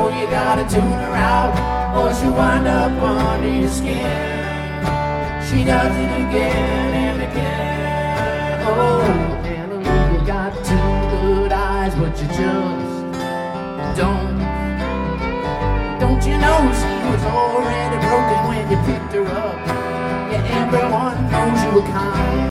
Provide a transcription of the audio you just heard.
so you gotta tune her out, or she'll wind up under your skin. She does it again and again. Oh, Anna, you got two good eyes, but you just don't you know she was already broken when you picked her up? Yeah, everyone knows you were kind.